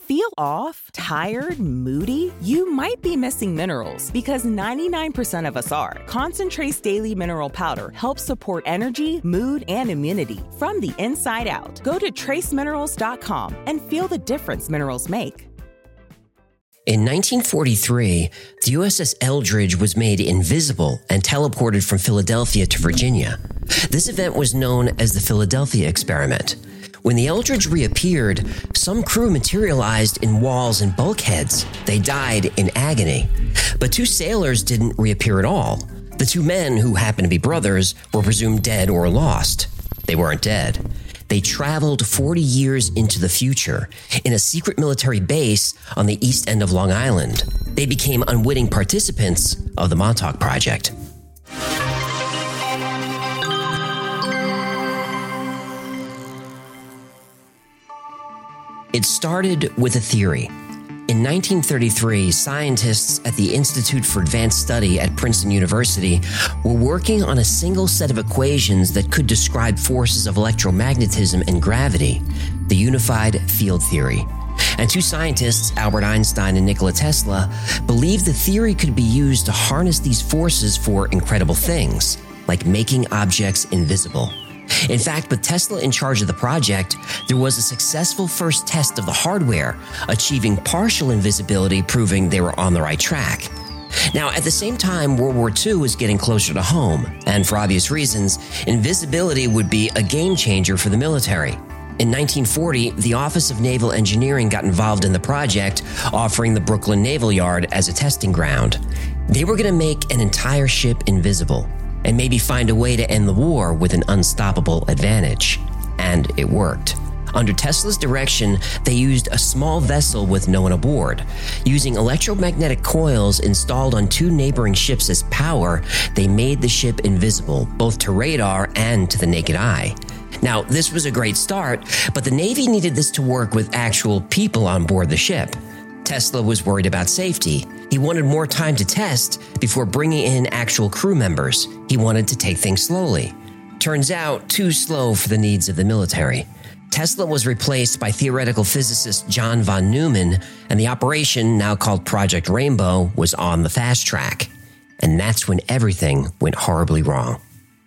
Feel off, tired, moody? You might be missing minerals because 99% of us are. Concentrate's Daily Mineral Powder helps support energy, mood, and immunity from the inside out. Go to traceminerals.com and feel the difference minerals make. In 1943, the USS Eldridge was made invisible and teleported from Philadelphia to Virginia. This event was known as the Philadelphia Experiment. When the Eldridge reappeared, some crew materialized in walls and bulkheads. They died in agony. But 2 sailors didn't reappear at all. The 2 men, who happened to be brothers, were presumed dead or lost. They weren't dead. They traveled 40 years into the future in a secret military base on the east end of Long Island. They became unwitting participants of the Montauk Project. It started with a theory. In 1933, scientists at the Institute for Advanced Study at Princeton University were working on a single set of equations that could describe forces of electromagnetism and gravity, the unified field theory. And 2 scientists, Albert Einstein and Nikola Tesla, believed the theory could be used to harness these forces for incredible things, like making objects invisible. In fact, with Tesla in charge of the project, there was a successful first test of the hardware, achieving partial invisibility, proving they were on the right track. Now, at the same time, World War II was getting closer to home, and for obvious reasons, invisibility would be a game changer for the military. In 1940, the Office of Naval Engineering got involved in the project, offering the Brooklyn Naval Yard as a testing ground. They were going to make an entire ship invisible, and maybe find a way to end the war with an unstoppable advantage. And it worked. Under Tesla's direction, they used a small vessel with no one aboard. Using electromagnetic coils installed on 2 neighboring ships as power, they made the ship invisible, both to radar and to the naked eye. Now, this was a great start, but the Navy needed this to work with actual people on board the ship. Tesla was worried about safety. He wanted more time to test before bringing in actual crew members. He wanted to take things slowly. Turns out, too slow for the needs of the military. Tesla was replaced by theoretical physicist John von Neumann, and the operation, now called Project Rainbow, was on the fast track. And that's when everything went horribly wrong.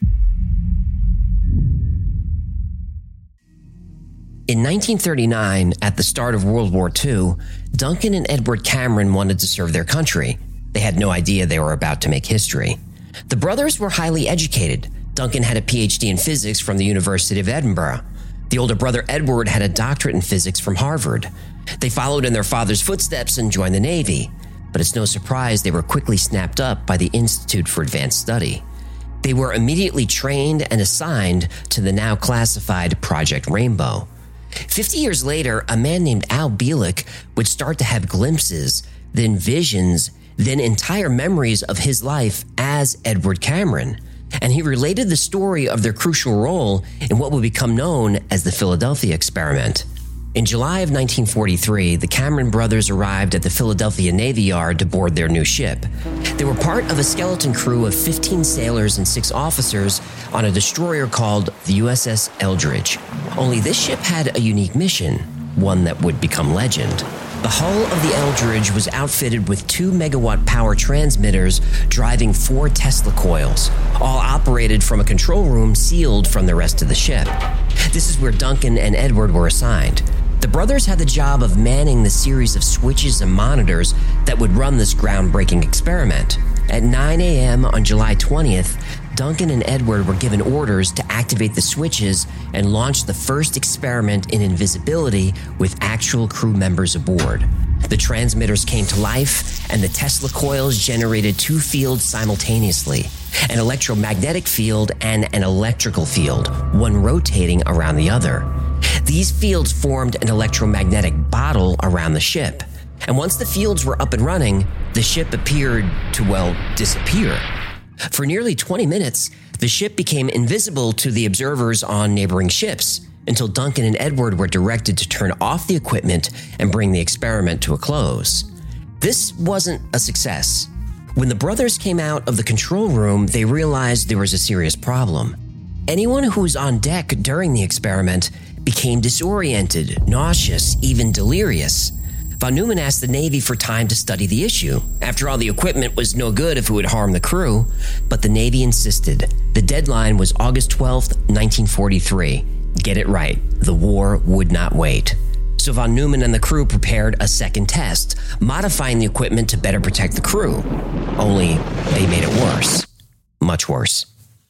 In 1939, at the start of World War II, Duncan and Edward Cameron wanted to serve their country. They had no idea they were about to make history. The brothers were highly educated. Duncan had a PhD in physics from the University of Edinburgh. The older brother Edward had a doctorate in physics from Harvard. They followed in their father's footsteps and joined the Navy. But it's no surprise they were quickly snapped up by the Institute for Advanced Study. They were immediately trained and assigned to the now classified Project Rainbow. 50 years later, a man named Al Bielek would start to have glimpses, then visions, then entire memories of his life as Edward Cameron. And he related the story of their crucial role in what would become known as the Philadelphia Experiment. In July of 1943, the Cameron brothers arrived at the Philadelphia Navy Yard to board their new ship. They were part of a skeleton crew of 15 sailors and 6 officers on a destroyer called the USS Eldridge. Only this ship had a unique mission, one that would become legend. The hull of the Eldridge was outfitted with 2 megawatt power transmitters driving 4 Tesla coils, all operated from a control room sealed from the rest of the ship. This is where Duncan and Edward were assigned. The brothers had the job of manning the series of switches and monitors that would run this groundbreaking experiment. At 9 a.m. on July 20th, Duncan and Edward were given orders to activate the switches and launch the first experiment in invisibility with actual crew members aboard. The transmitters came to life, and the Tesla coils generated 2 fields simultaneously, an electromagnetic field and an electrical field, one rotating around the other. These fields formed an electromagnetic bottle around the ship, and once the fields were up and running, the ship appeared to, disappear. For nearly 20 minutes, the ship became invisible to the observers on neighboring ships until Duncan and Edward were directed to turn off the equipment and bring the experiment to a close. This wasn't a success. When the brothers came out of the control room, they realized there was a serious problem. Anyone who was on deck during the experiment became disoriented, nauseous, even delirious. Von Neumann asked the Navy for time to study the issue. After all, the equipment was no good if it would harm the crew, but the Navy insisted. The deadline was August 12th, 1943. Get it right, the war would not wait. So von Neumann and the crew prepared a second test, modifying the equipment to better protect the crew. Only they made it worse. Much worse.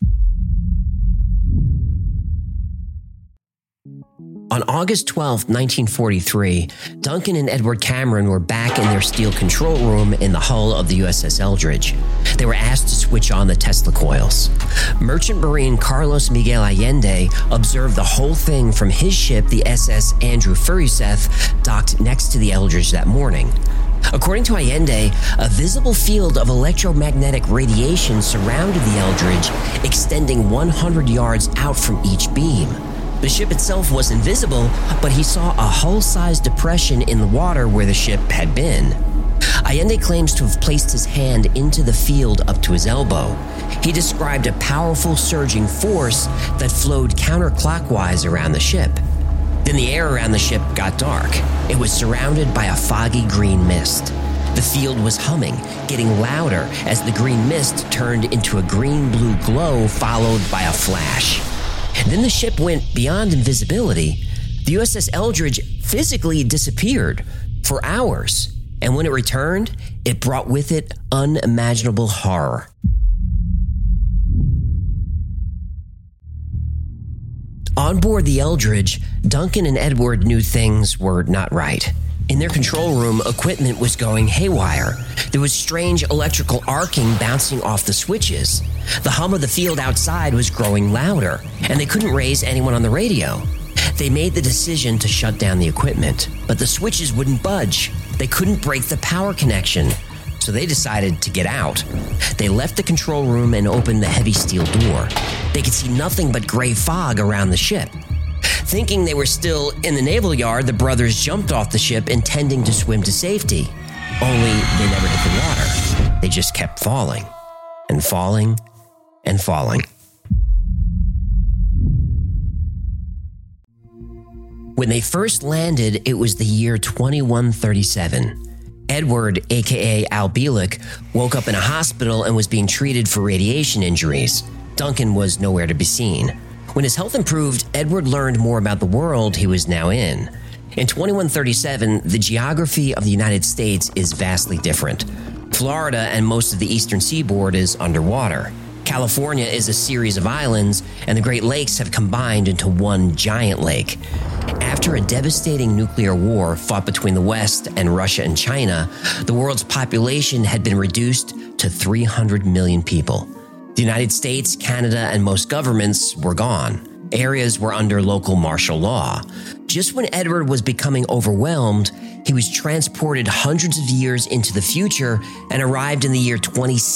On August 12, 1943, Duncan and Edward Cameron were back in their steel control room in the hull of the USS Eldridge. They were asked to switch on the Tesla coils. Merchant Marine Carlos Miguel Allende observed the whole thing from his ship, the SS Andrew Furuseth, docked next to the Eldridge that morning. According to Allende, a visible field of electromagnetic radiation surrounded the Eldridge, extending 100 yards out from each beam. The ship itself was invisible, but he saw a hull-sized depression in the water where the ship had been. Allende claims to have placed his hand into the field up to his elbow. He described a powerful surging force that flowed counterclockwise around the ship. Then the air around the ship got dark. It was surrounded by a foggy green mist. The field was humming, getting louder as the green mist turned into a green-blue glow followed by a flash. Then the ship went beyond invisibility. The USS Eldridge physically disappeared for hours, and when it returned, it brought with it unimaginable horror. On board the Eldridge, Duncan and Edward knew things were not right. In their control room, equipment was going haywire. There was strange electrical arcing bouncing off the switches. The hum of the field outside was growing louder, and they couldn't raise anyone on the radio. They made the decision to shut down the equipment, but the switches wouldn't budge. They couldn't break the power connection, so they decided to get out. They left the control room and opened the heavy steel door. They could see nothing but gray fog around the ship. Thinking they were still in the naval yard, the brothers jumped off the ship intending to swim to safety. Only they never hit the water. They just kept falling and falling and falling. When they first landed, it was the year 2137. Edward, aka Al Bielek, woke up in a hospital and was being treated for radiation injuries. Duncan was nowhere to be seen. When his health improved, Edward learned more about the world he was now in. In 2137, the geography of the United States is vastly different. Florida and most of the eastern seaboard is underwater. California is a series of islands, and the Great Lakes have combined into one giant lake. After a devastating nuclear war fought between the West and Russia and China, the world's population had been reduced to 300 million people. The United States, Canada, and most governments were gone. Areas were under local martial law. Just when Edward was becoming overwhelmed, he was transported hundreds of years into the future and arrived in the year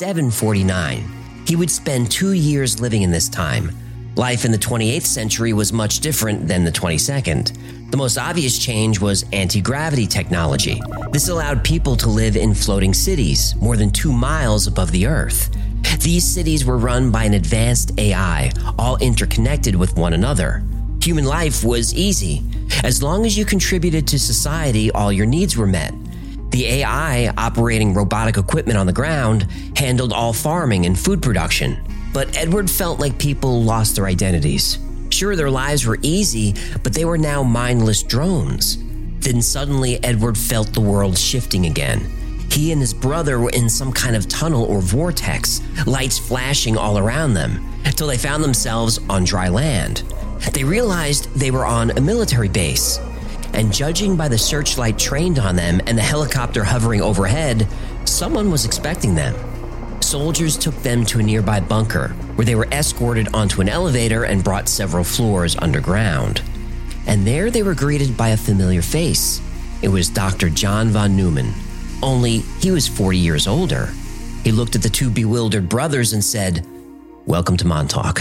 2749. He would spend 2 years living in this time. Life in the 28th century was much different than the 22nd. The most obvious change was anti-gravity technology. This allowed people to live in floating cities more than 2 miles above the Earth. These cities were run by an advanced AI, all interconnected with one another. Human life was easy. As long as you contributed to society, all your needs were met. The AI, operating robotic equipment on the ground, handled all farming and food production. But Edward felt like people lost their identities. Sure, their lives were easy, but they were now mindless drones. Then suddenly, Edward felt the world shifting again. He and his brother were in some kind of tunnel or vortex, lights flashing all around them, until they found themselves on dry land. They realized they were on a military base, and judging by the searchlight trained on them and the helicopter hovering overhead, someone was expecting them. Soldiers took them to a nearby bunker, where they were escorted onto an elevator and brought several floors underground. And there they were greeted by a familiar face. It was Dr. John von Neumann. Only he was 40 years older. He looked at the two bewildered brothers and said, "Welcome to Montauk."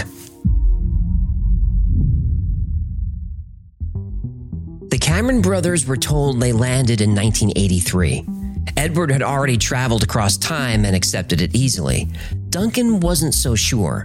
The Cameron brothers were told they landed in 1983. Edward had already traveled across time and accepted it easily. Duncan wasn't so sure.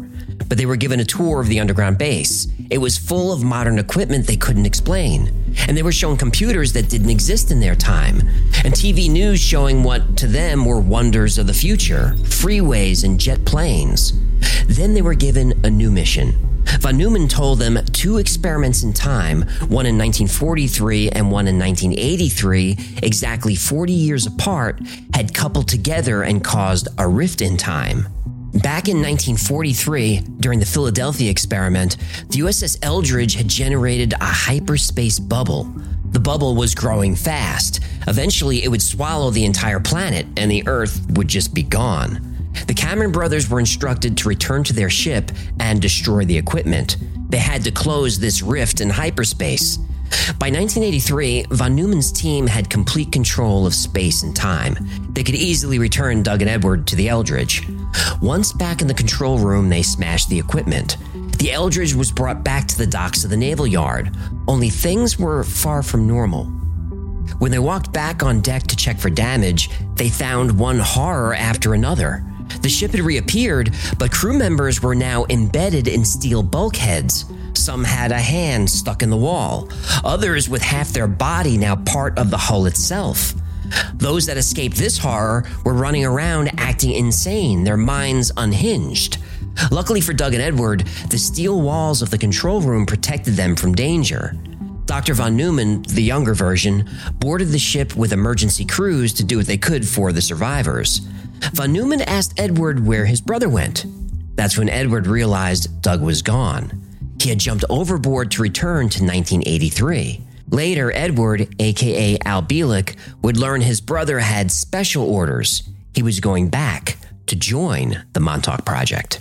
but they were given a tour of the underground base. It was full of modern equipment they couldn't explain, and they were shown computers that didn't exist in their time, and TV news showing what to them were wonders of the future, freeways and jet planes. Then they were given a new mission. Von Neumann told them 2 experiments in time, one in 1943 and one in 1983, exactly 40 years apart, had coupled together and caused a rift in time. Back in 1943, during the Philadelphia experiment, the USS Eldridge had generated a hyperspace bubble. The bubble was growing fast. Eventually, it would swallow the entire planet, and the Earth would just be gone. The Cameron brothers were instructed to return to their ship and destroy the equipment. They had to close this rift in hyperspace. By 1983, von Neumann's team had complete control of space and time. They could easily return Doug and Edward to the Eldridge. Once back in the control room, they smashed the equipment. The Eldridge was brought back to the docks of the Naval Yard, only things were far from normal. When they walked back on deck to check for damage, they found one horror after another. The ship had reappeared, but crew members were now embedded in steel bulkheads. Some had a hand stuck in the wall, others with half their body now part of the hull itself. Those that escaped this horror were running around acting insane, their minds unhinged. Luckily for Doug and Edward, the steel walls of the control room protected them from danger. Dr. von Neumann, the younger version, boarded the ship with emergency crews to do what they could for the survivors. Von Neumann asked Edward where his brother went. That's when Edward realized Doug was gone. He had jumped overboard to return to 1983. Later, Edward, aka Al Bielek, would learn his brother had special orders. He was going back to join the Montauk Project.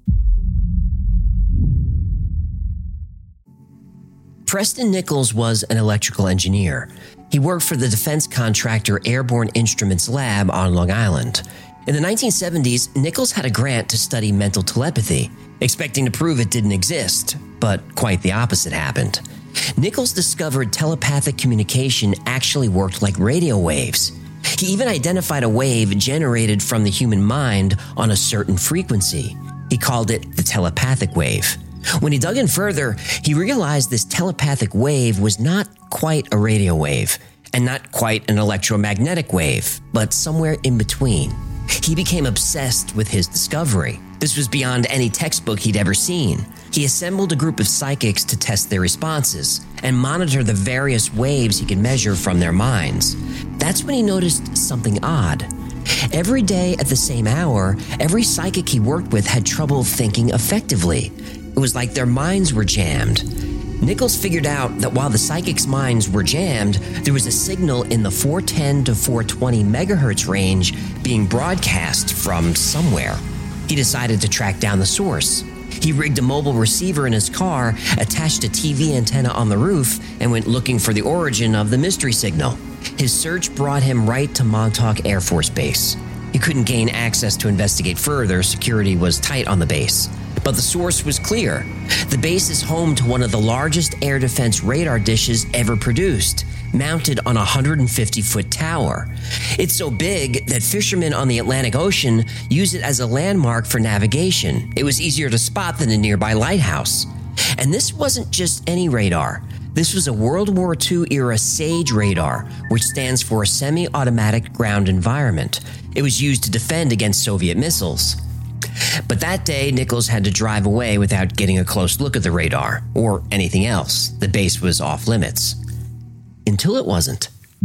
Preston Nichols was an electrical engineer. He worked for the defense contractor Airborne Instruments Lab on Long Island. In the 1970s, Nichols had a grant to study mental telepathy, expecting to prove it didn't exist, but quite the opposite happened. Nichols discovered telepathic communication actually worked like radio waves. He even identified a wave generated from the human mind on a certain frequency. He called it the telepathic wave. When he dug in further, he realized this telepathic wave was not quite a radio wave, and not quite an electromagnetic wave, but somewhere in between. He became obsessed with his discovery. This was beyond any textbook he'd ever seen. He assembled a group of psychics to test their responses and monitor the various waves he could measure from their minds. That's when he noticed something odd. Every day at the same hour, every psychic he worked with had trouble thinking effectively. It was like their minds were jammed. Nichols figured out that while the psychics' minds were jammed, there was a signal in the 410 to 420 megahertz range being broadcast from somewhere. He decided to track down the source. He rigged a mobile receiver in his car, attached a TV antenna on the roof, and went looking for the origin of the mystery signal. His search brought him right to Montauk Air Force Base. He couldn't gain access to investigate further. Security was tight on the base. But the source was clear. The base is home to one of the largest air defense radar dishes ever produced, mounted on a 150-foot tower. It's so big that fishermen on the Atlantic Ocean use it as a landmark for navigation. It was easier to spot than a nearby lighthouse. And this wasn't just any radar. This was a World War II-era SAGE radar, which stands for Semi-Automatic Ground Environment. It was used to defend against Soviet missiles. But that day, Nichols had to drive away without getting a close look at the radar, or anything else. The base was off limits. Until it wasn't.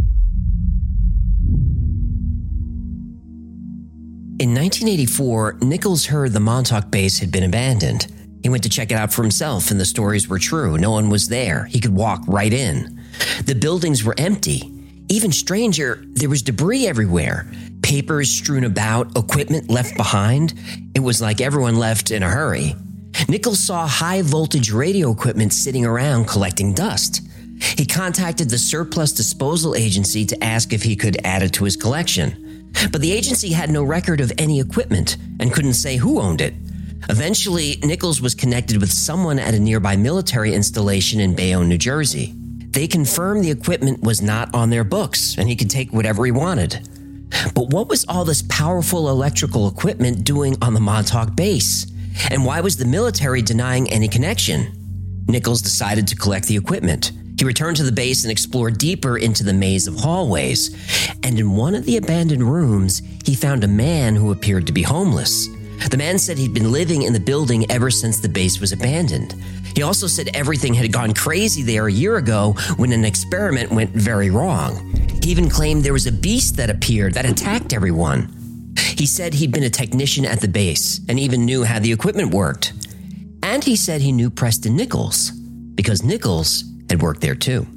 In 1984, Nichols heard the Montauk base had been abandoned. He went to check it out for himself, and the stories were true. No one was there. He could walk right in. The buildings were empty. Even stranger, there was debris everywhere. Papers strewn about, equipment left behind. It was like everyone left in a hurry. Nichols saw high-voltage radio equipment sitting around collecting dust. He contacted the Surplus Disposal Agency to ask if he could add it to his collection. But the agency had no record of any equipment and couldn't say who owned it. Eventually, Nichols was connected with someone at a nearby military installation in Bayonne, New Jersey. They confirmed the equipment was not on their books and he could take whatever he wanted. But what was all this powerful electrical equipment doing on the Montauk base? And why was the military denying any connection? Nichols decided to collect the equipment. He returned to the base and explored deeper into the maze of hallways. And in one of the abandoned rooms, he found a man who appeared to be homeless. The man said he'd been living in the building ever since the base was abandoned. He also said everything had gone crazy there a year ago when an experiment went very wrong. He even claimed there was a beast that appeared that attacked everyone. He said he'd been a technician at the base and even knew how the equipment worked. And he said he knew Preston Nichols because Nichols had worked there too.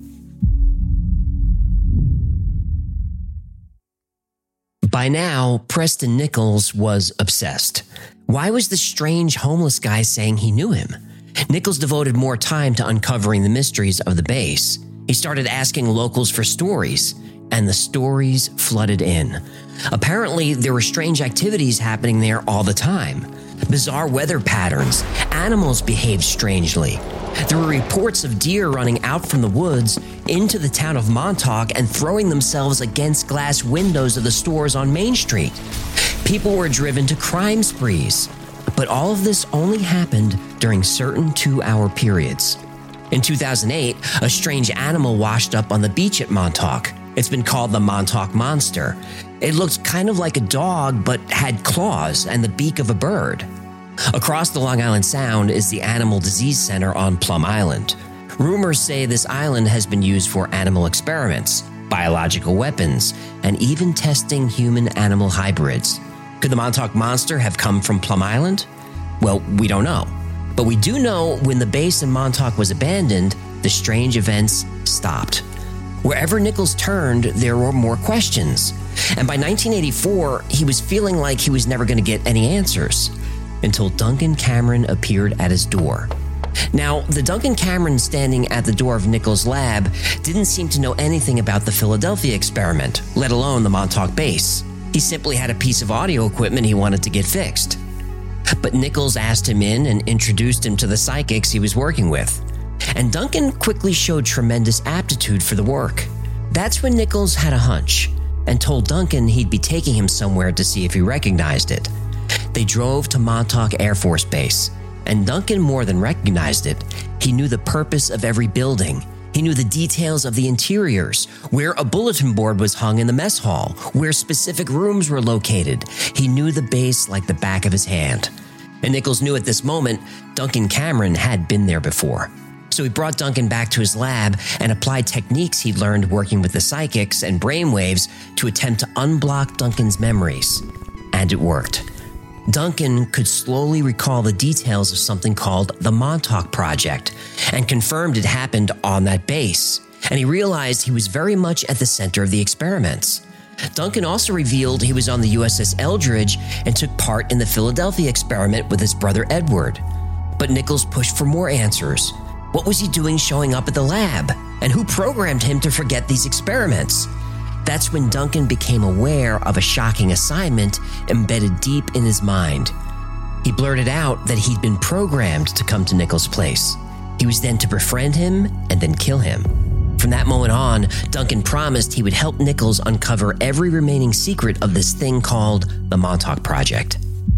By now, Preston Nichols was obsessed. Why was the strange homeless guy saying he knew him? Nichols devoted more time to uncovering the mysteries of the base. He started asking locals for stories, and the stories flooded in. Apparently, there were strange activities happening there all the time. Bizarre weather patterns, animals behaved strangely. There were reports of deer running out from the woods into the town of Montauk and throwing themselves against glass windows of the stores on Main Street. People were driven to crime sprees. But all of this only happened during certain 2-hour periods. In 2008, a strange animal washed up on the beach at Montauk. It's been called the Montauk Monster. It looked kind of like a dog, but had claws and the beak of a bird. Across the Long Island Sound is the Animal Disease Center on Plum Island. Rumors say this island has been used for animal experiments, biological weapons, and even testing human-animal hybrids. Could the Montauk Monster have come from Plum Island? Well, we don't know. But we do know when the base in Montauk was abandoned, the strange events stopped. Wherever Nichols turned, there were more questions. And by 1984, he was feeling like he was never going to get any answers. Until Duncan Cameron appeared at his door. Now, the Duncan Cameron standing at the door of Nichols' lab didn't seem to know anything about the Philadelphia experiment, let alone the Montauk base. He simply had a piece of audio equipment he wanted to get fixed. But Nichols asked him in and introduced him to the psychics he was working with. And Duncan quickly showed tremendous aptitude for the work. That's when Nichols had a hunch and told Duncan he'd be taking him somewhere to see if he recognized it. They drove to Montauk Air Force Base, and Duncan more than recognized it. He knew the purpose of every building. He knew the details of the interiors, where a bulletin board was hung in the mess hall, where specific rooms were located. He knew the base like the back of his hand. And Nichols knew at this moment Duncan Cameron had been there before. So he brought Duncan back to his lab and applied techniques he'd learned working with the psychics and brainwaves to attempt to unblock Duncan's memories. And it worked. Duncan could slowly recall the details of something called the Montauk Project and confirmed it happened on that base. And he realized he was very much at the center of the experiments. Duncan also revealed he was on the USS Eldridge and took part in the Philadelphia experiment with his brother Edward. But Nichols pushed for more answers. What was he doing showing up at the lab? And who programmed him to forget these experiments? That's when Duncan became aware of a shocking assignment embedded deep in his mind. He blurted out that he'd been programmed to come to Nichols' place. He was then to befriend him and then kill him. From that moment on, Duncan promised he would help Nichols uncover every remaining secret of this thing called the Montauk Project.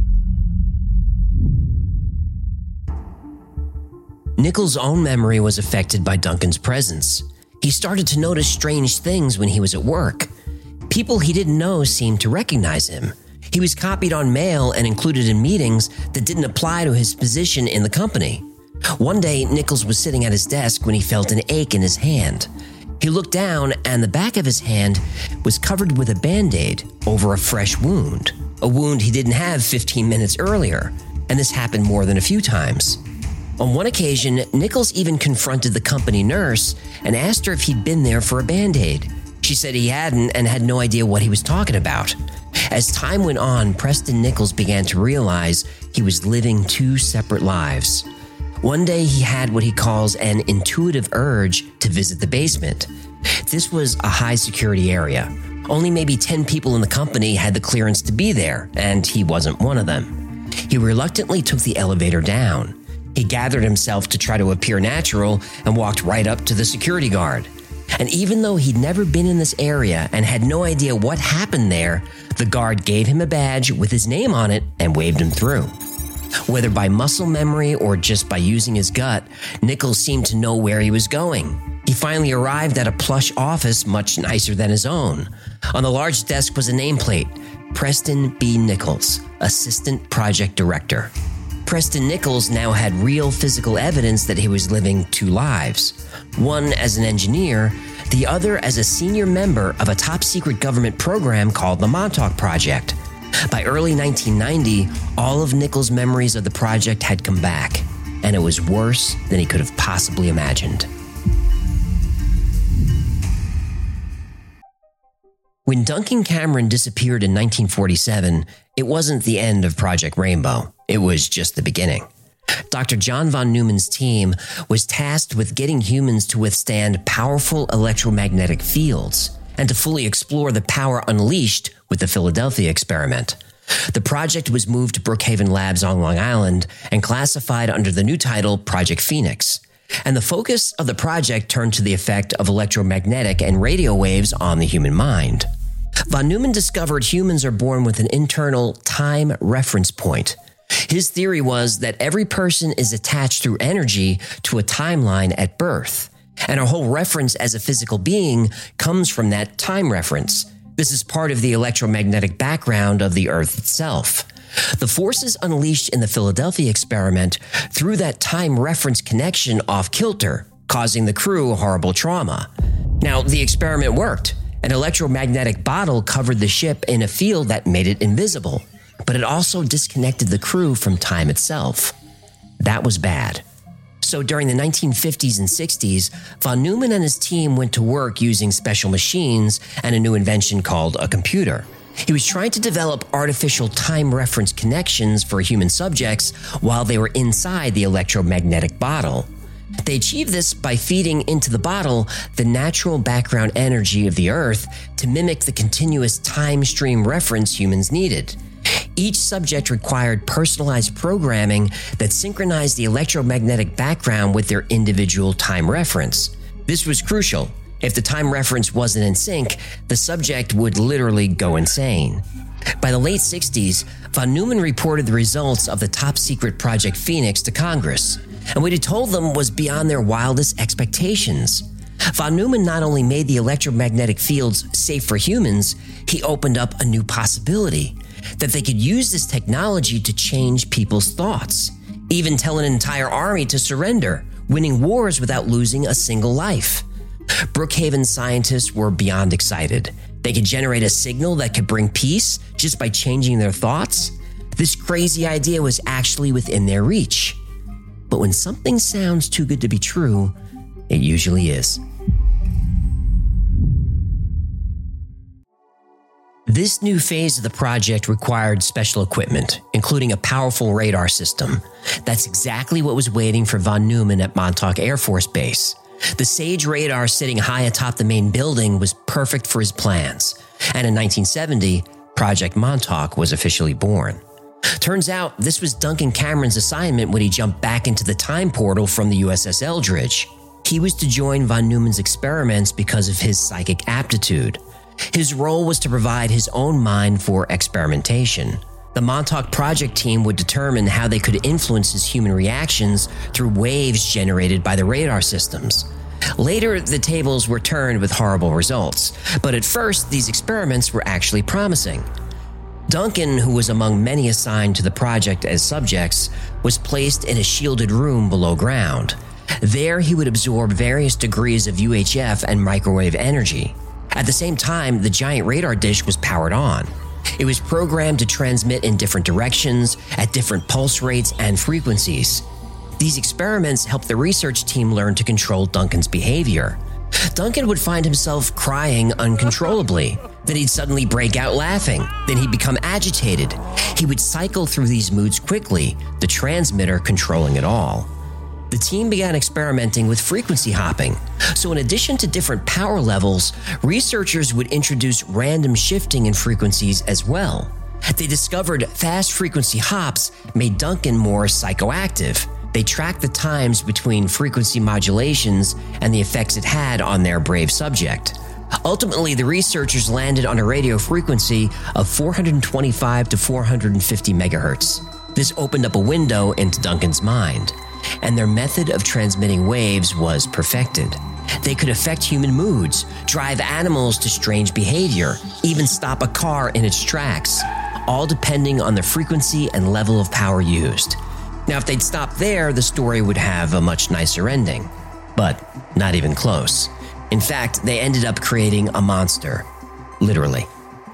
Nichols' own memory was affected by Duncan's presence. He started to notice strange things when he was at work. People he didn't know seemed to recognize him. He was copied on mail and included in meetings that didn't apply to his position in the company. One day, Nichols was sitting at his desk when he felt an ache in his hand. He looked down, and the back of his hand was covered with a Band-Aid over a fresh wound. A wound he didn't have 15 minutes earlier, and this happened more than a few times. On one occasion, Nichols even confronted the company nurse and asked her if he'd been there for a Band-Aid. She said he hadn't and had no idea what he was talking about. As time went on, Preston Nichols began to realize he was living two separate lives. One day he had what he calls an intuitive urge to visit the basement. This was a high-security area. Only maybe 10 people in the company had the clearance to be there, and he wasn't one of them. He reluctantly took the elevator down. He gathered himself to try to appear natural and walked right up to the security guard. And even though he'd never been in this area and had no idea what happened there, the guard gave him a badge with his name on it and waved him through. Whether by muscle memory or just by using his gut, Nichols seemed to know where he was going. He finally arrived at a plush office much nicer than his own. On the large desk was a nameplate, Preston B. Nichols, Assistant Project Director. Preston Nichols now had real physical evidence that he was living two lives, one as an engineer, the other as a senior member of a top-secret government program called the Montauk Project. By early 1990, all of Nichols' memories of the project had come back, and it was worse than he could have possibly imagined. When Duncan Cameron disappeared in 1947, it wasn't the end of Project Rainbow. It was just the beginning. Dr. John von Neumann's team was tasked with getting humans to withstand powerful electromagnetic fields and to fully explore the power unleashed with the Philadelphia experiment. The project was moved to Brookhaven Labs on Long Island and classified under the new title Project Phoenix. And the focus of the project turned to the effect of electromagnetic and radio waves on the human mind. Von Neumann discovered humans are born with an internal time reference point. His theory was that every person is attached through energy to a timeline at birth, and our whole reference as a physical being comes from that time reference. This is part of the electromagnetic background of the Earth itself. The forces unleashed in the Philadelphia experiment threw that time reference connection off kilter, causing the crew horrible trauma. Now, the experiment worked. An electromagnetic bottle covered the ship in a field that made it invisible, but it also disconnected the crew from time itself. That was bad. So during the 1950s and 60s, von Neumann and his team went to work using special machines and a new invention called a computer. He was trying to develop artificial time reference connections for human subjects while they were inside the electromagnetic bottle. They achieved this by feeding into the bottle the natural background energy of the Earth to mimic the continuous time stream reference humans needed. Each subject required personalized programming that synchronized the electromagnetic background with their individual time reference. This was crucial. If the time reference wasn't in sync, the subject would literally go insane. By the late 60s, von Neumann reported the results of the top-secret Project Phoenix to Congress, and what he told them was beyond their wildest expectations. Von Neumann not only made the electromagnetic fields safe for humans, he opened up a new possibility, that they could use this technology to change people's thoughts, even tell an entire army to surrender, winning wars without losing a single life. Brookhaven scientists were beyond excited. They could generate a signal that could bring peace just by changing their thoughts. This crazy idea was actually within their reach. But when something sounds too good to be true, it usually is. This new phase of the project required special equipment, including a powerful radar system. That's exactly what was waiting for von Neumann at Montauk Air Force Base. The SAGE radar sitting high atop the main building was perfect for his plans. And in 1970, Project Montauk was officially born. Turns out this was Duncan Cameron's assignment when he jumped back into the time portal from the USS Eldridge. He was to join von Neumann's experiments because of his psychic aptitude. His role was to provide his own mind for experimentation. The Montauk Project team would determine how they could influence his human reactions through waves generated by the radar systems. Later, the tables were turned with horrible results, but at first, these experiments were actually promising. Duncan, who was among many assigned to the project as subjects, was placed in a shielded room below ground. There, he would absorb various degrees of UHF and microwave energy. At the same time, the giant radar dish was powered on. It was programmed to transmit in different directions, at different pulse rates and frequencies. These experiments helped the research team learn to control Duncan's behavior. Duncan would find himself crying uncontrollably. Then he'd suddenly break out laughing. Then he'd become agitated. He would cycle through these moods quickly, the transmitter controlling it all. The team began experimenting with frequency hopping. So in addition to different power levels, researchers would introduce random shifting in frequencies as well. They discovered fast frequency hops made Duncan more psychoactive. They tracked the times between frequency modulations and the effects it had on their brave subject. Ultimately, the researchers landed on a radio frequency of 425 to 450 megahertz. This opened up a window into Duncan's mind, and their method of transmitting waves was perfected. They could affect human moods, drive animals to strange behavior, even stop a car in its tracks, all depending on the frequency and level of power used. Now, if they'd stopped there, the story would have a much nicer ending. But not even close. In fact, they ended up creating a monster. Literally.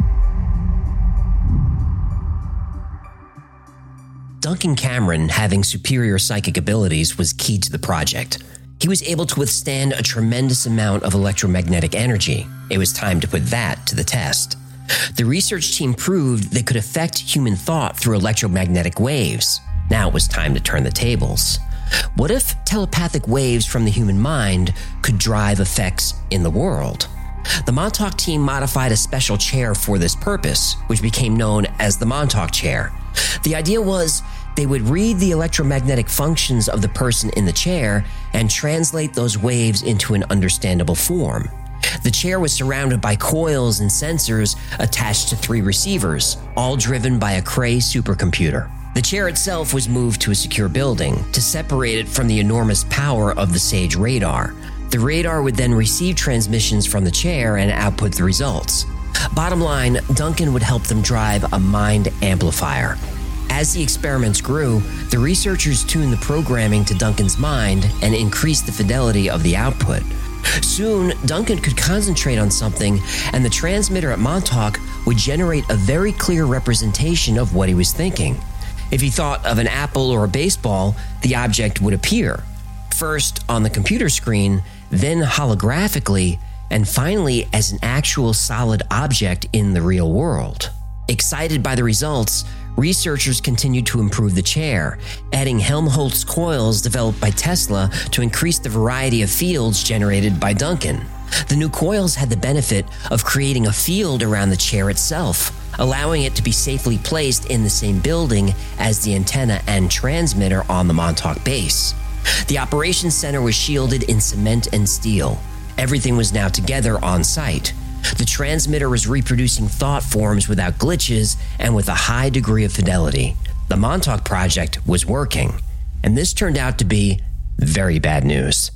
Duncan Cameron, having superior psychic abilities, was key to the project. He was able to withstand a tremendous amount of electromagnetic energy. It was time to put that to the test. The research team proved they could affect human thought through electromagnetic waves. Now it was time to turn the tables. What if telepathic waves from the human mind could drive effects in the world? The Montauk team modified a special chair for this purpose, which became known as the Montauk chair. The idea was they would read the electromagnetic functions of the person in the chair and translate those waves into an understandable form. The chair was surrounded by coils and sensors attached to 3 receivers, all driven by a Cray supercomputer. The chair itself was moved to a secure building to separate it from the enormous power of the SAGE radar. The radar would then receive transmissions from the chair and output the results. Bottom line, Duncan would help them drive a mind amplifier. As the experiments grew, the researchers tuned the programming to Duncan's mind and increased the fidelity of the output. Soon, Duncan could concentrate on something, and the transmitter at Montauk would generate a very clear representation of what he was thinking. If he thought of an apple or a baseball, the object would appear. First on the computer screen, then holographically, and finally as an actual solid object in the real world. Excited by the results, researchers continued to improve the chair, adding Helmholtz coils developed by Tesla to increase the variety of fields generated by Duncan. The new coils had the benefit of creating a field around the chair itself, allowing it to be safely placed in the same building as the antenna and transmitter on the Montauk base. The operations center was shielded in cement and steel. Everything was now together on site. The transmitter was reproducing thought forms without glitches and with a high degree of fidelity. The Montauk project was working, and this turned out to be very bad news.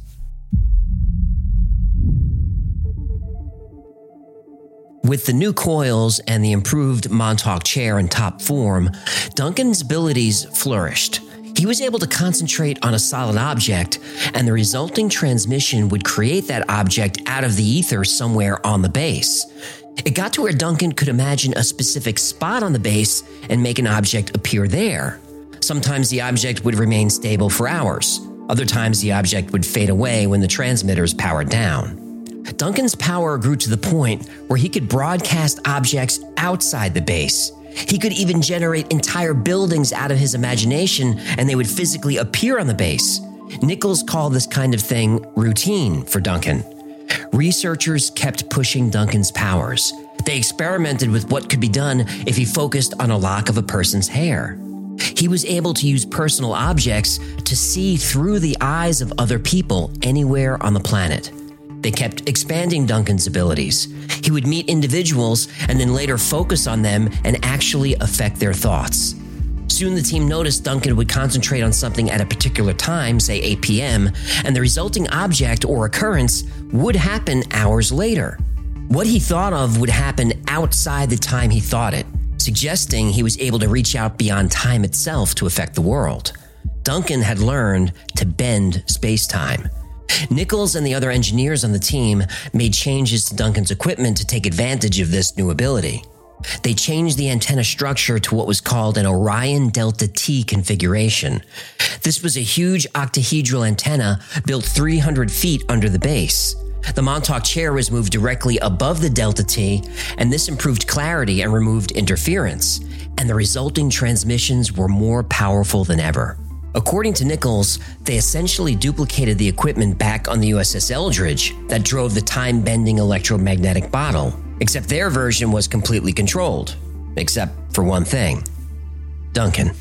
With the new coils and the improved Montauk chair in top form, Duncan's abilities flourished. He was able to concentrate on a solid object, and the resulting transmission would create that object out of the ether somewhere on the base. It got to where Duncan could imagine a specific spot on the base and make an object appear there. Sometimes the object would remain stable for hours. Other times the object would fade away when the transmitters powered down. Duncan's power grew to the point where he could broadcast objects outside the base. He could even generate entire buildings out of his imagination, and they would physically appear on the base. Nichols called this kind of thing routine for Duncan. Researchers kept pushing Duncan's powers. They experimented with what could be done if he focused on a lock of a person's hair. He was able to use personal objects to see through the eyes of other people anywhere on the planet. They kept expanding Duncan's abilities. He would meet individuals and then later focus on them and actually affect their thoughts. Soon the team noticed Duncan would concentrate on something at a particular time, say 8 p.m., and the resulting object or occurrence would happen hours later. What he thought of would happen outside the time he thought it, suggesting he was able to reach out beyond time itself to affect the world. Duncan had learned to bend space-time. Nichols and the other engineers on the team made changes to Duncan's equipment to take advantage of this new ability. They changed the antenna structure to what was called an Orion Delta T configuration. This was a huge octahedral antenna built 300 feet under the base. The Montauk chair was moved directly above the Delta T, and this improved clarity and removed interference, and the resulting transmissions were more powerful than ever. According to Nichols, they essentially duplicated the equipment back on the USS Eldridge that drove the time-bending electromagnetic bottle, except their version was completely controlled, except for one thing: Duncan.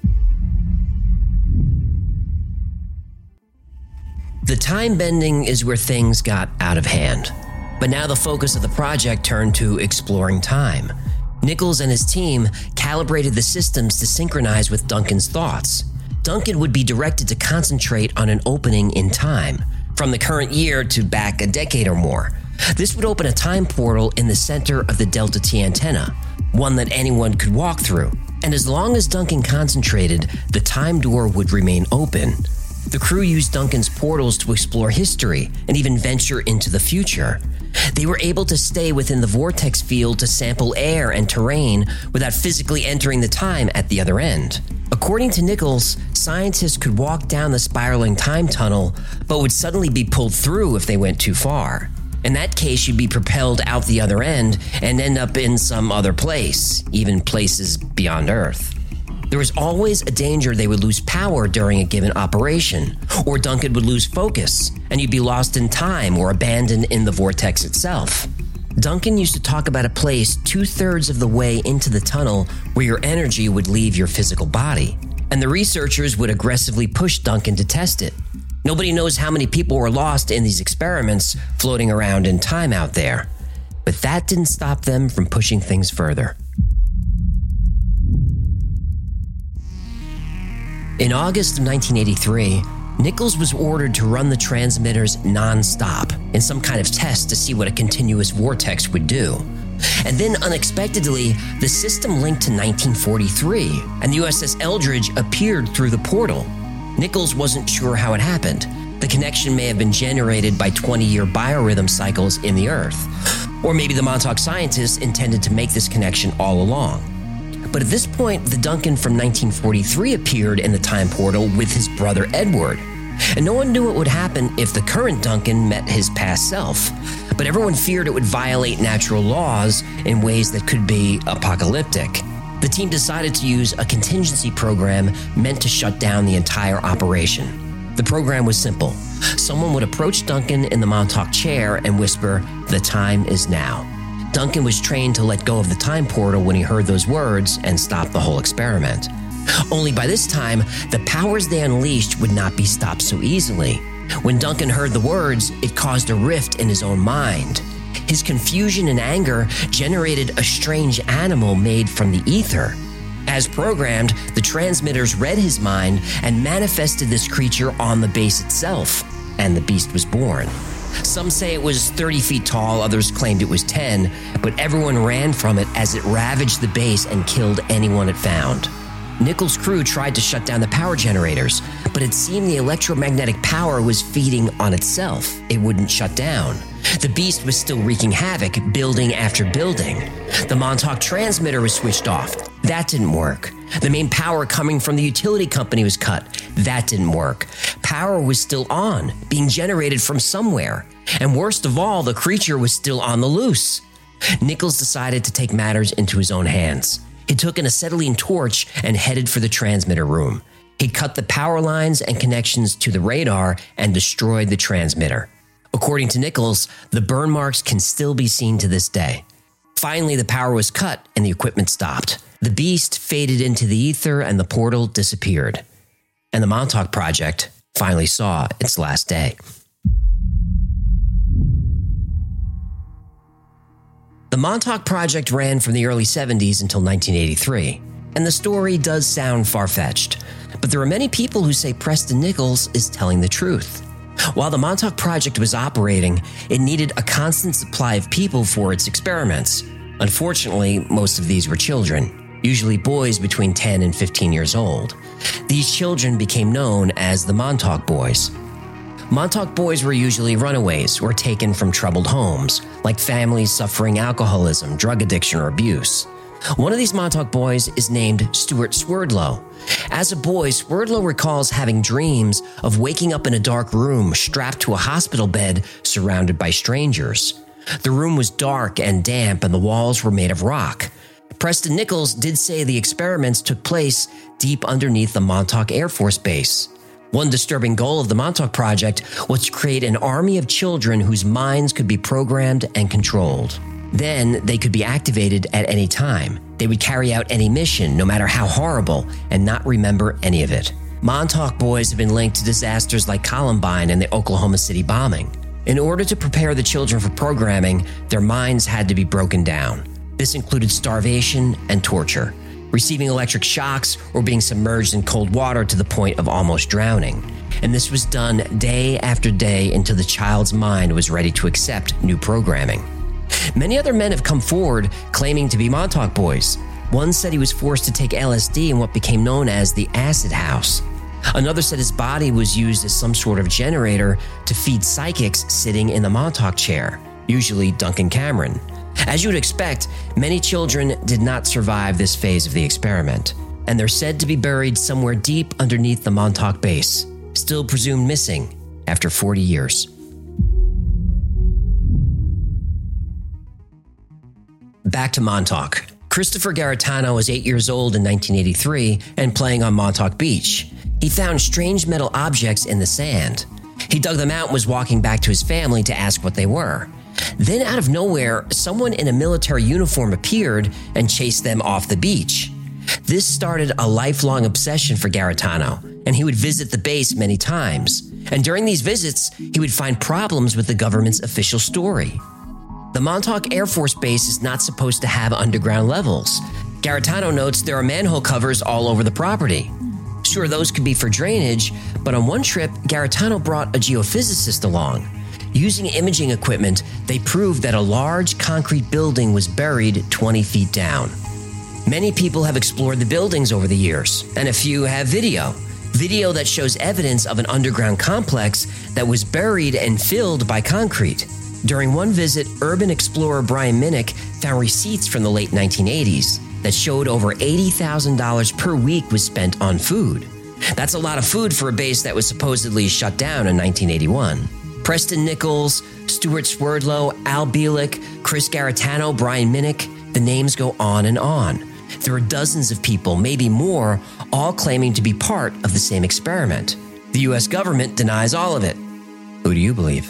The time bending is where things got out of hand, but now the focus of the project turned to exploring time. Nichols and his team calibrated the systems to synchronize with Duncan's thoughts. Duncan would be directed to concentrate on an opening in time, from the current year to back a decade or more. This would open a time portal in the center of the Delta T antenna, one that anyone could walk through. And as long as Duncan concentrated, the time door would remain open. The crew used Duncan's portals to explore history and even venture into the future. They were able to stay within the vortex field to sample air and terrain without physically entering the time at the other end. According to Nichols, scientists could walk down the spiraling time tunnel, but would suddenly be pulled through if they went too far. In that case, you'd be propelled out the other end and end up in some other place, even places beyond Earth. There was always a danger they would lose power during a given operation, or Duncan would lose focus, and you'd be lost in time or abandoned in the vortex itself. Duncan used to talk about a place 2/3 of the way into the tunnel where your energy would leave your physical body, and the researchers would aggressively push Duncan to test it. Nobody knows how many people were lost in these experiments floating around in time out there, but that didn't stop them from pushing things further. In August of 1983, Nichols was ordered to run the transmitters non-stop in some kind of test to see what a continuous vortex would do. And then unexpectedly, the system linked to 1943, and the USS Eldridge appeared through the portal. Nichols wasn't sure how it happened. The connection may have been generated by 20-year biorhythm cycles in the Earth. Or maybe the Montauk scientists intended to make this connection all along. But at this point, the Duncan from 1943 appeared in the time portal with his brother Edward. And no one knew what would happen if the current Duncan met his past self. But everyone feared it would violate natural laws in ways that could be apocalyptic. The team decided to use a contingency program meant to shut down the entire operation. The program was simple. Someone would approach Duncan in the Montauk chair and whisper, "The time is now." Duncan was trained to let go of the time portal when he heard those words and stop the whole experiment. Only by this time, the powers they unleashed would not be stopped so easily. When Duncan heard the words, it caused a rift in his own mind. His confusion and anger generated a strange animal made from the ether. As programmed, the transmitters read his mind and manifested this creature on the base itself, and the beast was born. Some say it was 30 feet tall, others claimed it was 10, but everyone ran from it as it ravaged the base and killed anyone it found. Nichols' crew tried to shut down the power generators, but it seemed the electromagnetic power was feeding on itself. It wouldn't shut down. The beast was still wreaking havoc, building after building. The Montauk transmitter was switched off. That didn't work. The main power coming from the utility company was cut. That didn't work. Power was still on, being generated from somewhere. And worst of all, the creature was still on the loose. Nichols decided to take matters into his own hands. He took an acetylene torch and headed for the transmitter room. He cut the power lines and connections to the radar and destroyed the transmitter. According to Nichols, the burn marks can still be seen to this day. Finally, the power was cut and the equipment stopped. The beast faded into the ether and the portal disappeared. And the Montauk Project finally saw its last day. The Montauk Project ran from the early 70s until 1983, and the story does sound far-fetched, but there are many people who say Preston Nichols is telling the truth. While the Montauk Project was operating, it needed a constant supply of people for its experiments. Unfortunately, most of these were children, usually boys between 10 and 15 years old. These children became known as the Montauk Boys. Montauk boys were usually runaways or taken from troubled homes, like families suffering alcoholism, drug addiction, or abuse. One of these Montauk boys is named Stuart Swerdlow. As a boy, Swerdlow recalls having dreams of waking up in a dark room strapped to a hospital bed surrounded by strangers. The room was dark and damp and the walls were made of rock. Preston Nichols did say the experiments took place deep underneath the Montauk Air Force Base. One disturbing goal of the Montauk Project was to create an army of children whose minds could be programmed and controlled. Then they could be activated at any time. They would carry out any mission, no matter how horrible, and not remember any of it. Montauk boys have been linked to disasters like Columbine and the Oklahoma City bombing. In order to prepare the children for programming, their minds had to be broken down. This included starvation and torture, receiving electric shocks or being submerged in cold water to the point of almost drowning. And this was done day after day until the child's mind was ready to accept new programming. Many other men have come forward claiming to be Montauk boys. One said he was forced to take LSD in what became known as the acid house. Another said his body was used as some sort of generator to feed psychics sitting in the Montauk chair, usually Duncan Cameron. As you would expect, many children did not survive this phase of the experiment, and they're said to be buried somewhere deep underneath the Montauk base, still presumed missing after 40 years. Back to Montauk. Christopher Garetano was 8 years old in 1983 and playing on Montauk Beach. He found strange metal objects in the sand. He dug them out and was walking back to his family to ask what they were. Then out of nowhere, someone in a military uniform appeared and chased them off the beach. This started a lifelong obsession for Garetano, and he would visit the base many times. And during these visits, he would find problems with the government's official story. The Montauk Air Force Base is not supposed to have underground levels. Garetano notes there are manhole covers all over the property. Sure, those could be for drainage, but on one trip, Garetano brought a geophysicist along. Using imaging equipment, they proved that a large concrete building was buried 20 feet down. Many people have explored the buildings over the years, and a few have video that shows evidence of an underground complex that was buried and filled by concrete. During one visit, urban explorer Brian Minnick found receipts from the late 1980s that showed over $80,000 per week was spent on food. That's a lot of food for a base that was supposedly shut down in 1981. Preston Nichols, Stuart Swerdlow, Al Bielek, Chris Garetano, Brian Minnick, the names go on and on. There are dozens of people, maybe more, all claiming to be part of the same experiment. The U.S. government denies all of it. Who do you believe?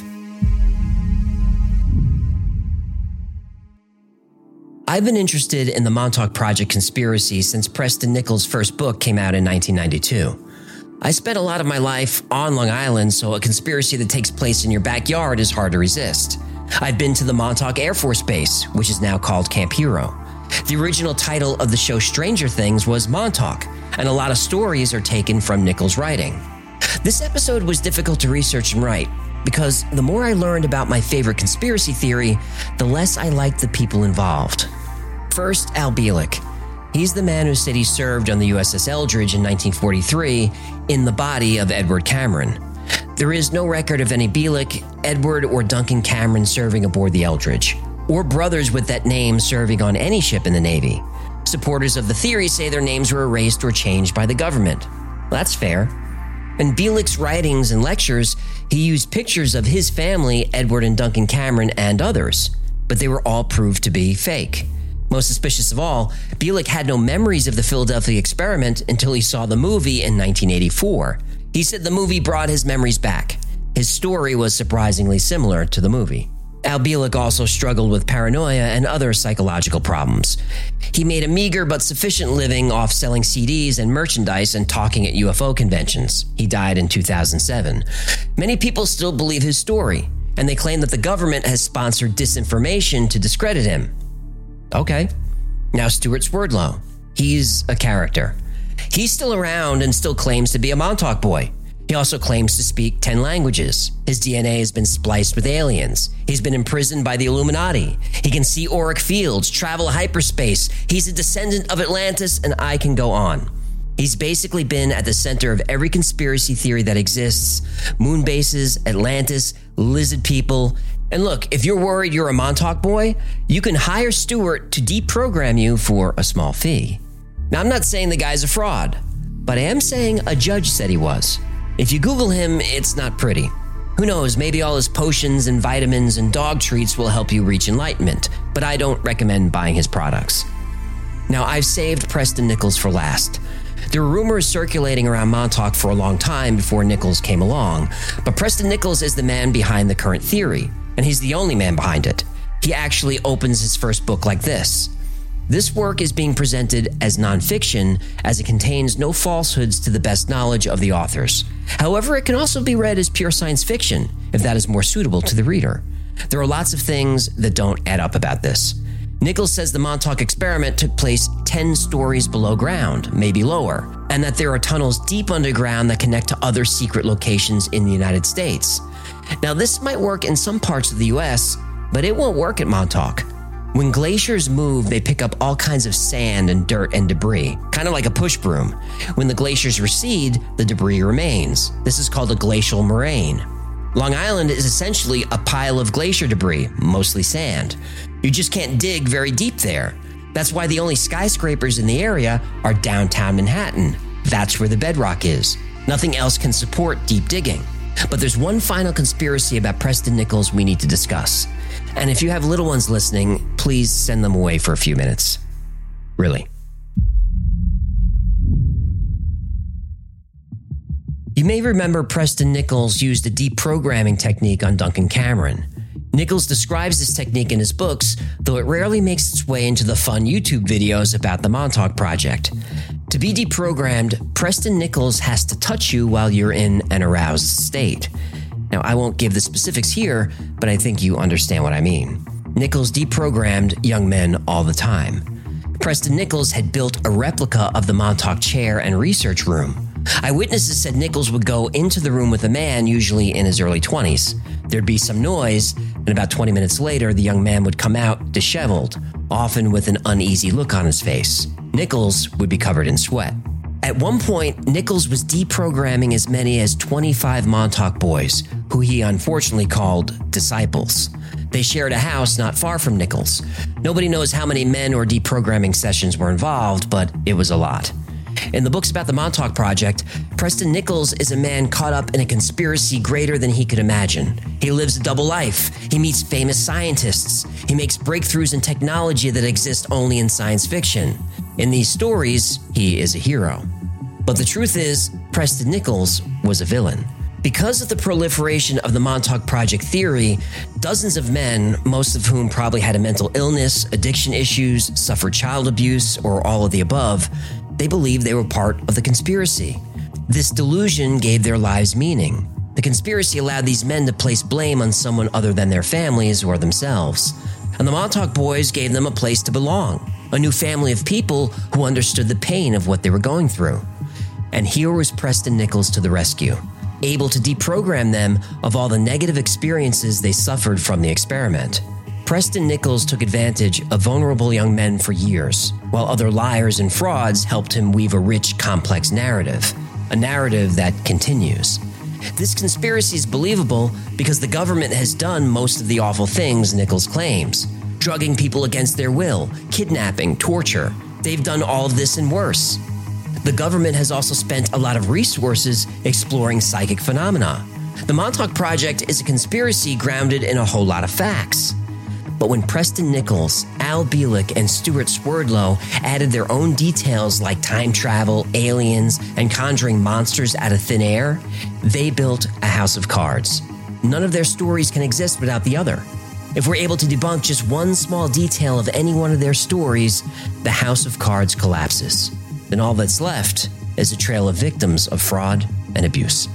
I've been interested in the Montauk Project conspiracy since Preston Nichols' first book came out in 1992. I spent a lot of my life on Long Island, so a conspiracy that takes place in your backyard is hard to resist. I've been to the Montauk Air Force Base, which is now called Camp Hero. The original title of the show Stranger Things was Montauk, and a lot of stories are taken from Nichols' writing. This episode was difficult to research and write, because the more I learned about my favorite conspiracy theory, the less I liked the people involved. First, Al Bielek. He's the man who said he served on the USS Eldridge in 1943 in the body of Edward Cameron. There is no record of any Bielek, Edward, or Duncan Cameron serving aboard the Eldridge, or brothers with that name serving on any ship in the Navy. Supporters of the theory say their names were erased or changed by the government. That's fair. In Bielek's writings and lectures, he used pictures of his family, Edward and Duncan Cameron, and others, but they were all proved to be fake. Most suspicious of all, Bielek had no memories of the Philadelphia experiment until he saw the movie in 1984. He said the movie brought his memories back. His story was surprisingly similar to the movie. Al Bielek also struggled with paranoia and other psychological problems. He made a meager but sufficient living off selling CDs and merchandise and talking at UFO conventions. He died in 2007. Many people still believe his story, and they claim that the government has sponsored disinformation to discredit him. Okay. Now Stuart Swerdlow. He's a character. He's still around and still claims to be a Montauk boy. He also claims to speak 10 languages. His DNA has been spliced with aliens. He's been imprisoned by the Illuminati. He can see auric fields, travel hyperspace. He's a descendant of Atlantis, and I can go on. He's basically been at the center of every conspiracy theory that exists. Moon bases, Atlantis, lizard people. And look, if you're worried you're a Montauk boy, you can hire Stuart to deprogram you for a small fee. Now, I'm not saying the guy's a fraud, but I am saying a judge said he was. If you Google him, it's not pretty. Who knows, maybe all his potions and vitamins and dog treats will help you reach enlightenment, but I don't recommend buying his products. Now, I've saved Preston Nichols for last. There were rumors circulating around Montauk for a long time before Nichols came along, but Preston Nichols is the man behind the current theory, and he's the only man behind it. He actually opens his first book like this. This work is being presented as nonfiction as it contains no falsehoods to the best knowledge of the authors. However, it can also be read as pure science fiction if that is more suitable to the reader. There are lots of things that don't add up about this. Nichols says the Montauk experiment took place 10 stories below ground, maybe lower, and that there are tunnels deep underground that connect to other secret locations in the United States. Now, this might work in some parts of the U.S., but it won't work at Montauk. When glaciers move, they pick up all kinds of sand and dirt and debris, kind of like a push broom. When the glaciers recede, the debris remains. This is called a glacial moraine. Long Island is essentially a pile of glacier debris, mostly sand. You just can't dig very deep there. That's why the only skyscrapers in the area are downtown Manhattan. That's where the bedrock is. Nothing else can support deep digging. But there's one final conspiracy about Preston Nichols we need to discuss. And if you have little ones listening, please send them away for a few minutes. Really. You may remember Preston Nichols used a deprogramming technique on Duncan Cameron. Nichols describes this technique in his books, though it rarely makes its way into the fun YouTube videos about the Montauk Project. To be deprogrammed, Preston Nichols has to touch you while you're in an aroused state. Now, I won't give the specifics here, but I think you understand what I mean. Nichols deprogrammed young men all the time. Preston Nichols had built a replica of the Montauk chair and research room. Eyewitnesses said Nichols would go into the room with a man, usually in his early 20s. There'd be some noise, and about 20 minutes later, the young man would come out disheveled, often with an uneasy look on his face. Nichols would be covered in sweat. At one point, Nichols was deprogramming as many as 25 Montauk boys, who he unfortunately called disciples. They shared a house not far from Nichols. Nobody knows how many men or deprogramming sessions were involved, but it was a lot. In the books about the Montauk Project, Preston Nichols is a man caught up in a conspiracy greater than he could imagine. He lives a double life. He meets famous scientists. He makes breakthroughs in technology that exist only in science fiction. In these stories, he is a hero. But the truth is, Preston Nichols was a villain. Because of the proliferation of the Montauk Project theory, dozens of men, most of whom probably had a mental illness, addiction issues, suffered child abuse, or all of the above, they believed they were part of the conspiracy. This delusion gave their lives meaning. The conspiracy allowed these men to place blame on someone other than their families or themselves. And the Montauk boys gave them a place to belong, a new family of people who understood the pain of what they were going through. And here was Preston Nichols to the rescue, able to deprogram them of all the negative experiences they suffered from the experiment. Preston Nichols took advantage of vulnerable young men for years, while other liars and frauds helped him weave a rich, complex narrative, a narrative that continues. This conspiracy is believable because the government has done most of the awful things Nichols claims, drugging people against their will, kidnapping, torture. They've done all of this and worse. The government has also spent a lot of resources exploring psychic phenomena. The Montauk Project is a conspiracy grounded in a whole lot of facts. But when Preston Nichols, Al Bielek, and Stuart Swerdlow added their own details like time travel, aliens, and conjuring monsters out of thin air, they built a house of cards. None of their stories can exist without the other. If we're able to debunk just one small detail of any one of their stories, the house of cards collapses. Then all that's left is a trail of victims of fraud and abuse.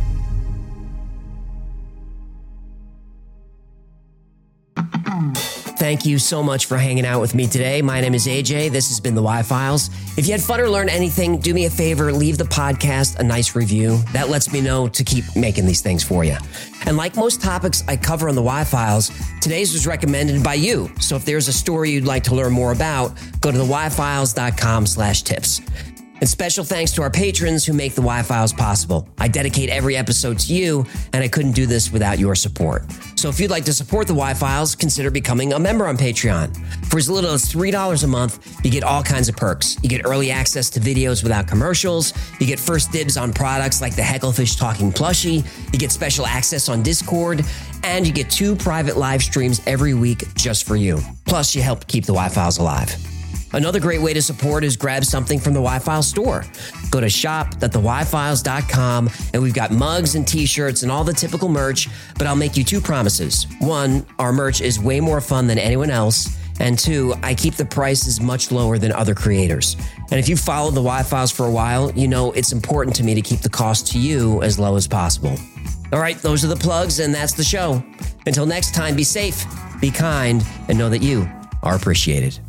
Thank you so much for hanging out with me today. My name is AJ. This has been The Y-Files. If you had fun or learned anything, do me a favor, leave the podcast a nice review. That lets me know to keep making these things for you. And like most topics I cover on The Y-Files, today's was recommended by you. So if there's a story you'd like to learn more about, go to theyfiles.com/tips. And special thanks to our patrons who make the Y-Files possible. I dedicate every episode to you, and I couldn't do this without your support. So if you'd like to support the Y-Files, consider becoming a member on Patreon. For as little as $3 a month, you get all kinds of perks. You get early access to videos without commercials. You get first dibs on products like the Hecklefish Talking Plushie. You get special access on Discord. And you get 2 private live streams every week just for you. Plus, you help keep the Y-Files alive. Another great way to support is grab something from the Y-Files store. Go to shop.theyfiles.com, and we've got mugs and t-shirts and all the typical merch, but I'll make you 2 promises. 1, our merch is way more fun than anyone else, and 2, I keep the prices much lower than other creators. And if you've followed the Y-Files for a while, you know it's important to me to keep the cost to you as low as possible. All right, those are the plugs, and that's the show. Until next time, be safe, be kind, and know that you are appreciated.